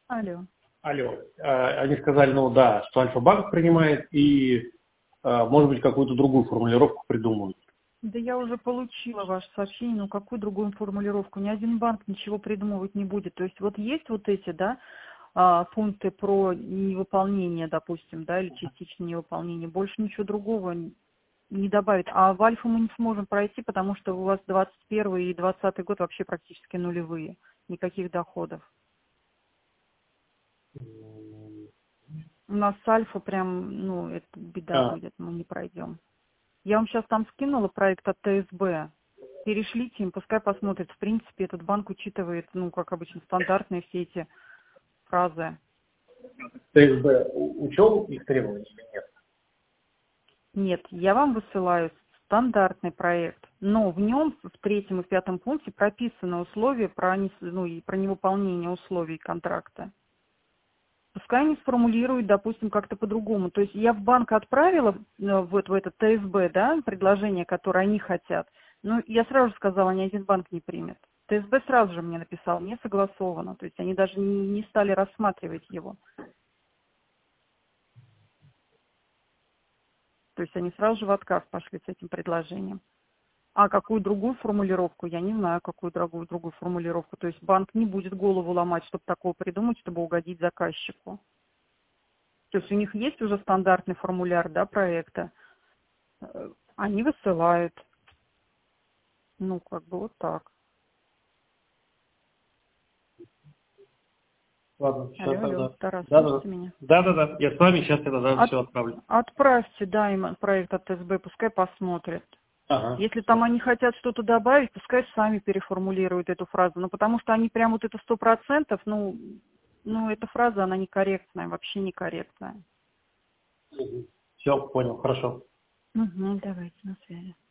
Алло. Алло. Они сказали, ну да, что Альфа-банк принимает и, может быть, какую-то другую формулировку придумают. Да я уже получила ваше сообщение, но какую другую формулировку? Ни один банк ничего придумывать не будет. То есть вот есть вот эти, да, пункты про невыполнение, допустим, да, или частичное невыполнение. Больше ничего другого не добавит. А в Альфу мы не сможем пройти, потому что у вас 21 и 20 год вообще практически нулевые. Никаких доходов. У нас с Альфа прям, ну, это беда А, будет, мы не пройдем. Я вам сейчас там скинула проект от ТСБ. Перешлите им, пускай посмотрят. В принципе, этот банк учитывает, ну, как обычно, стандартные все эти фразы. ТСБ учел их требования или нет? Нет, я вам высылаю стандартный проект, но в нем в третьем и в пятом пункте прописаны условия про, ну, и про невыполнение условий контракта. Пускай они сформулируют, допустим, как-то по-другому. То есть я в банк отправила вот в этот ТСБ, да, предложение, которое они хотят. Но я сразу же сказала, ни один банк не примет. ТСБ сразу же мне написал, не согласовано. То есть они даже не стали рассматривать его. То есть они сразу же в отказ пошли с этим предложением. А какую другую формулировку, я не знаю, какую другую формулировку. То есть банк не будет голову ломать, чтобы такого придумать, чтобы угодить заказчику. То есть у них есть уже стандартный формуляр, да, проекта. Они высылают. Ну, как бы вот так. Ладно, все Алло, тогда. Тарас, Да-да-да. слышите меня? Да-да-да. Я с вами сейчас тогда все отправлю. Отправьте, да, им проект от СБ, пускай посмотрят. Ага. Если там они хотят что-то добавить, пускай сами переформулируют эту фразу. Ну, потому что они прям вот это 100%, ну, эта фраза, она некорректная, вообще некорректная. Все, понял, хорошо. Угу, давайте, на связи.